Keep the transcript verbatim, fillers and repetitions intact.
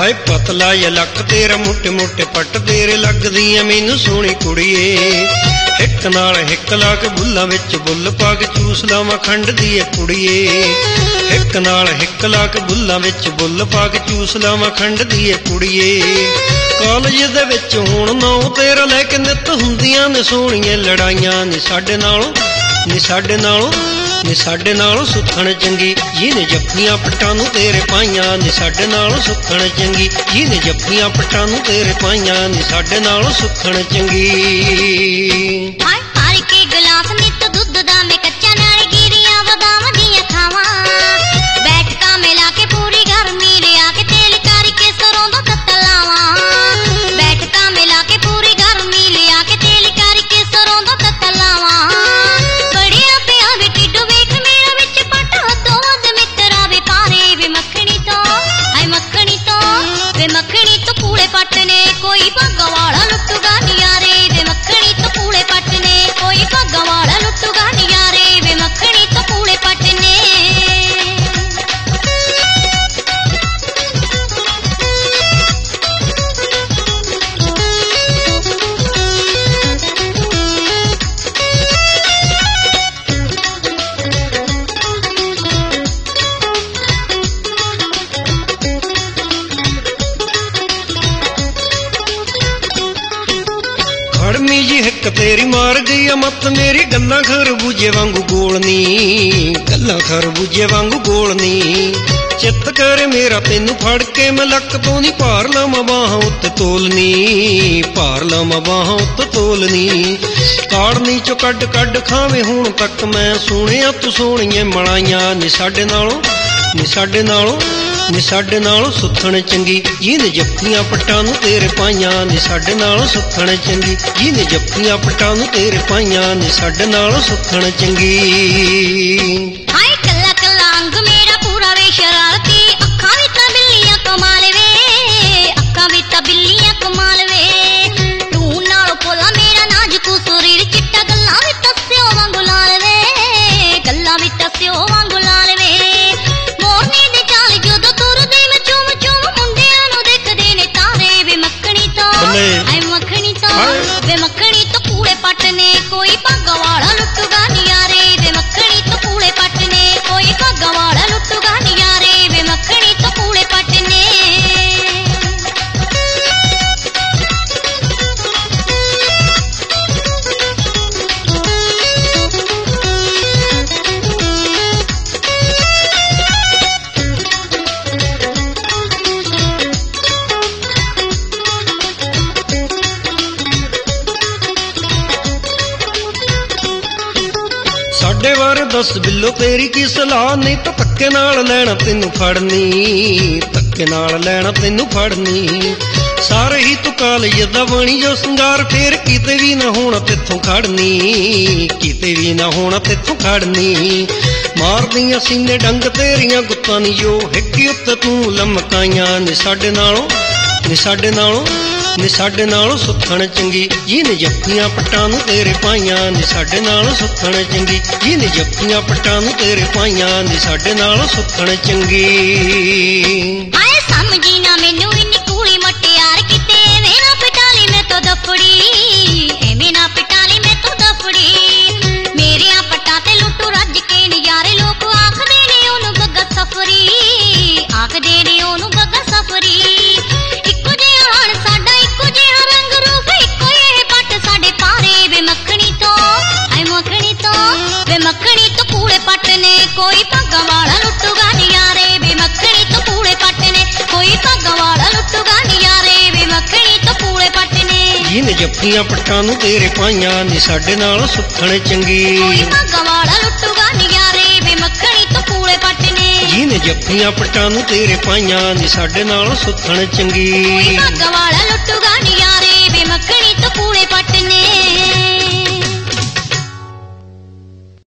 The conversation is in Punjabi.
ਹਾਏ ਪਤਲਾ ਜਿਹਾ ਲੱਕ ਤੇਰਾ, ਮੋਟੇ ਮੋਟੇ ਪੱਟ ਤੇਰੇ, ਲੱਗਦੀ ਐ ਮੈਨੂੰ ਸੋਹਣੀ ਕੁੜੀਏ। ਹਿੱਕ ਨਾਲ ਹਿੱਕ ਲਾ ਕੇ ਬੁੱਲਾਂ ਵਿੱਚ ਬੁੱਲ ਪਾ ਕੇ ਚੂਸ ਲਾਵਾਂ ਖੰਡ ਦੀ ਐ ਕੁੜੀਏ। ਹਿੱਕ ਨਾਲ ਹਿੱਕ ਲਾ ਕੇ ਬੁੱਲਾਂ ਵਿੱਚ ਬੁੱਲ ਪਾ ਕੇ ਚੂਸ ਲਾਵਾਂ ਖੰਡ ਦੀ ਐ ਕੁੜੀਏ। ਕਾਲਜ ਦੇ ਵਿੱਚ ਹੁਣ ਨੌ ਤੇਰਾ ਲੈ ਕੇ ਨਿੱਤ ਹੁੰਦੀਆਂ ਨੇ ਸੋਹਣੀਆਂ ਲੜਾਈਆਂ ਨੀ ਸਾਡੇ ਨਾਲੋਂ, ਨੀ ਸਾਡੇ ਨਾਲੋਂ, ਨੀ ਸਾਡੇ ਨਾਲੋਂ ਸੁੱਖਣ ਚੰਗੀ ਜਿਹਨੇ ਜੱਫੀਆਂ ਪੱਟਾਂ ਨੂੰ ਤੇਰੇ ਪਾਈਆਂ ਨੀ ਸਾਡੇ ਨਾਲੋਂ ਸੁੱਖਣ ਚੰਗੀ ਜਿਹਨੇ ਜੱਫੀਆਂ ਪੱਟਾਂ ਨੂੰ ਤੇਰੇ ਪਾਈਆਂ ਨੀ ਸਾਡੇ ਨਾਲੋਂ ਸੁੱਖਣ ਚੰਗੀ। ਹਾਏ ਹਾਰ ਕੇ ਗਲਾਸ ਨਿੱਤ ਦੁੱਧ ਦਾ ਮੈਂ ਕੱਚਾ ਨਾਲ ਗਿਰੀਆਂ ਬਦਾਮ ਦੀਆਂ ਖਾਵਾਂ। ਬੈਠਕਾਂ ਮਿਲਾ ਕੇ ਪੂਰੀ ਗਰਮੀ ਲਿਆ ਕੇ ਤੇਲ ਕਰਕੇ ਸਰੋਂ ਦਾ ਤੱਤਾ ਲਾਵਾਂ। ਬੈਠਕਾਂ ਮਿਲਾ ਕੇ ਪੂਰੀ ਗਰਮੀ ਲਿਆ ਕੇ ਤੇਲ ਕਰਕੇ ਸਰੋਂ ਦਾ ਤੱਤਾ ਲਾਵਾਂ। ਬੜਿਆ ਪਿਆ ਵੇ ਢਿੱਡ ਵੇਖ ਮੇਰਾ ਵਿੱਚ ਪੱਟ ਹੱਦੋਂ ਵੱਧ ਮਿੱਤਰਾ ਵੇ ਪਾਰੇ ਵੇ ਮੱਖਣੀ ਤੋਂ, ਹਾਏ ਮੱਖਣੀ ਤੋਂ ਵੇ ਮੱਖਣੀ ਤੋਂ ਕੂਲੇ ਪੱਟ ਨੇ ਕੋਈ ਭਾਗਾਂ ਵਾਲਾ ਲੁੱਟੂਗਾ ਨਿਆਰੇ ਵੇ ਮੱਖਣੀ ਤੋਂ ਕੂਲੇ ਪੱਟ ਨੇ ਕੋਈ ਭਾਗਾਂ ਵਾਲਾ ਲੁੱਟੂਗਾ ਨਿਆਰੇ ਵੇ ਮੱਖਣੀ ਤੋਂ ਕੂਲੇ ਪੱਟ ਨੇ। ਖੜਮੀ ਜੀ ਹਿੱਕ ਤੇਰੀ ਮਾਰ ਗਈ ਆ ਮੱਤ ਮੇਰੀ, ਗੱਲਾਂ ਖਰਬੂਜੇ ਵਾਂਗੂ ਗੋਲਨੀ, ਗੱਲਾਂ ਖਰਬੂਜੇ ਵਾਂਗੂ ਗੋਲਨੀ। ਚਿੱਤ ਕਰ ਮੇਰਾ ਤੈਨੂੰ ਫੜ ਕੇ ਮੈਂ ਲੱਕ ਤੋਂ ਨੀ ਭਾਰ ਲਾਵਾਂ ਬਾਹਾਂ ਉੱਤੇ ਤੋਲਨੀ, ਭਾਰ ਲਾਵਾਂ ਬਾਹਾਂ ਉੱਤੇ ਤੋਲਨੀ। ਕਾੜਨੀ ਚੋਂ ਕੱਢ ਕੱਢ ਖਾਵੇਂ ਹੁਣ ਤੱਕ ਮੈਂ ਸੁਣਿਆ ਤੂੰ ਸੋਹਣੀਆਂ ਮਲਾਈਆਂ ਨੀ ਸਾਡੇ ਨਾਲੋਂ, ਨੀ ਸਾਡੇ ਨਾਲੋਂ, ਨੀ ਸਾਡੇ ਨਾਲੋਂ ਸੁੱਥਣ ਚੰਗੀ ਜਿਹਨੇ ਜੱਫੀਆਂ ਪੱਟਾਂ ਨੂੰ ਤੇਰੇ ਪਾਈਆਂ ਨੀ ਸਾਡੇ ਨਾਲੋਂ ਸੁੱਥਣ ਚੰਗੀ ਜਿਹਨੇ ਜੱਫੀਆਂ ਪੱਟਾਂ ਨੂੰ ਤੇਰੇ ਪਾਈਆਂ ਨੀ ਸਾਡੇ ਨਾਲੋਂ ਸੁੱਥਣ ਚੰਗੀ। ਹਾਏ ਕੱਲਾ ਕੱਲਾ ਅੰਗ ਮੇਰਾ ਪੂਰਾ ਵੇ ਸ਼ਰਾਰਤੀ, ਅੱਖਾਂ ਵਿੱਚ ਤਾਂ ਬਿੱਲੀਆਂ ਕਮਾਲ ਵੇ, ਅੱਖਾਂ ਵਿੱਚ ਤਾਂ ਬਿੱਲੀਆਂ ਕਮਾਲ ਵੇ। ਤੂੰ ਨਾਲ ਪੋਲਾ ਮੇਰਾ ਨਾਜ਼ੁਕ ਸਰੀਰ ਚਿੱਟਾ, ਗੱਲਾਂ ਵਿੱਚ ਤਾਂ ਸਿਓ ਵਾਂਗੂ ਲਾਲ ਵੇ, ਗੱਲਾਂ ਵਿੱਚ ਤਾਂ ਸਿਓ ਵਾਂਗੂ ਲਾਲ ਵੇ। ਮੋਰਨੀ ਦੀ ਚਾਲ ਜਦੋਂ ਤੁਰਦੀ ਮੈਂ ਚੁੰਮ ਚੁੰਮ ਮੁੰਡਿਆਂ ਨੂੰ ਦੇਖਦੇ ਨੇ ਤਾਰੇ ਵੇ ਮੱਖਣੀ ਤੋਂ, ਹਾਏ ਮੱਖਣੀ ਤੋਂ ਵੇ ਮੱਖਣੀ ਤੋਂ ਕੂਲੇ ਪੱਟ ਨੇ ਕੋਈ ਭਾਗਾਂ ਵਾਲਾ ਲੁੱਟੂਗਾ ਨਿਆਰੇ ਵੇ ਮੱਖਣੀ ਤੋਂ ਕੂਲੇ ਪੱਟ ਨੇ ਕੋਈ ਭਾਗਾਂ ਵਾਲਾ ਲੁੱਟੂਗਾ ਨਿਆਰੇ ਵੇ ਮੱਖਣੀ ਤੋਂ ਕੂਲੇ ਪੱਟ ਨੇ। ਸਾਡੇ ਬਾਰੇ ਦੱਸ ਬਿੱਲੋ ਤੇਰੀ ਕੀ ਸਲਾਹ, ਨਹੀਂ ਤਾਂ ਧੱਕੇ ਨਾਲ ਲੈਣਾ ਤੈਨੂੰ ਫੜਨੀ, ਧੱਕੇ ਨਾਲ ਲੈਣਾ ਤੈਨੂੰ ਫੜਨੀ। ਸਾਰੇ ਹੀ ਤੂੰ ਕਾਲਜ ਦਾ ਬਣੀ ਜੋ ਸਿੰਗਾਰ, ਫੇਰ ਕਿਤੇ ਵੀ ਨਾ ਹੋਣਾ ਤੇਥੋਂ ਖੜਨੀ, ਕਿਤੇ ਵੀ ਨਾ ਹੋਣਾ ਤੇਥੋਂ ਖੜਨੀ। ਮਾਰਦੀਆਂ ਸੀਨੇ ਡੰਗ ਤੇਰੀਆਂ ਗੁੱਤਾਂ ਨੀ ਜੋ ਹਿੱਕੀ ਉੱਤੇ ਤੂੰ ਲਮਕਾਈਆਂ ਨੀ ਸਾਡੇ ਨਾਲੋਂ, ਨੀ ਸਾਡੇ ਨਾਲੋਂ, ਨੀ ਸਾਡੇ ਨਾਲੋਂ ਸੁੱਥਣ ਚੰਗੀ ਜਿਹਨੇ ਜੱਫੀਆਂ ਪੱਟਾਂ ਨੂੰ ਤੇਰੇ ਪਾਈਆਂ ਨੀ ਸਾਡੇ ਨਾਲੋਂ ਸੁੱਥਣ ਚੰਗੀ ਜਿਹਨੇ ਜੱਫੀਆਂ ਪੱਟਾਂ ਨੂੰ ਤੇਰੇ ਪਾਈਆਂ ਨੀ ਸਾਡੇ ਨਾਲੋਂ ਸੁੱਥਣ ਚੰਗੀ। ਹਾਏ ਸਮਝੀ ਨਾ ਮੈਨੂੰ ਇੰਨੀ ਕੂਲੀ ਮਟਿਆਰ, ਕਿਤੇ ਐਵੇਂ ਨਾ ਪਿਟਾਲੀ ਮੈਂ ਤੋਂ ਦਫੜੀ, ਐਵੇਂ ਨਾ ਪਿਟਾਲੀ ਮੈਂ ਤੋਂ ਦਫੜੀ। ਮੇਰਿਆਂ ਪੱਟਾਂ ਤੇ ਲੁੱਟੂ ਰੱਜ ਕੇ ਨਜ਼ਾਰੇ, ਲੋਕ ਆਖਦੇ ਨੇ ਉਹਨੂੰ ਗੱਗਾ ਸਫਰੀ, ਆਖਦੇ ਨੇ ਉਹਨੂੰ ਗੱਗਾ ਸਫਰੀ। ਇੱਕੋ ਜਿਹਾ ਹਾਲ ਸਾਡਾ, ਇੱਕੋ ਜਿਹਾ ਰੰਗ ਰੂਪ, ਇੱਕੋ ਇਹ ਪੱਟ ਸਾਡੇ ਪਾਰੇ ਵੇ ਮੱਖਣੀ ਤੋਂ, ਹਾਏ ਮੱਖਣੀ ਤੋਂ ਵੇ ਮੱਖਣੀ ਤੋਂ ਕੂਲੇ ਪੱਟ ਨੇ ਕੋਈ ਭਾਗਾਂ ਵਾਲਾ ਲੁੱਟੂਗਾ ਨਿਆਰੇ ਵੇ ਮੱਖਣੀ ਤੋਂ ਕੂਲੇ ਪੱਟ ਨੇ ਕੋਈ ਭਾਗਾਂ ਵਾਲਾ ਲੁੱਟੂਗਾ ਨਿਆਰੇ ਵੇ ਮੱਖਣੀ ਤੋਂ ਕੂਲੇ ਪੱਟ ਨੇ। ਜਿਹਨੇ ਜੱਫੀਆਂ ਪੱਟਾਂ ਨੂੰ ਤੇਰੇ ਪਾਈਆਂ ਨੀ ਸਾਡੇ ਨਾਲੋਂ ਸੁੱਥਣ ਚੰਗੀ ਕੋਈ ਭਾਗਾਂ ਵਾਲਾ ਲੁੱਟੂਗਾ ਨਿਆਰੇ ਵੇ ਮੱਖਣੀ ਤੋਂ ਕੂਲੇ ਪੱਟ ਨੇ। ਜਿਹਨੇ ਜੱਫੀਆਂ ਪੱਟਾਂ ਨੂੰ ਤੇਰੇ ਪਾਈਆਂ ਨੀ ਸਾਡੇ ਨਾਲੋਂ ਸੁੱਥਣ ਚੰਗੀ ਕੋਈ ਭਾਗਾਂ ਵਾਲਾ ਲੁੱਟੂਗਾ ਨਿਆਰੇ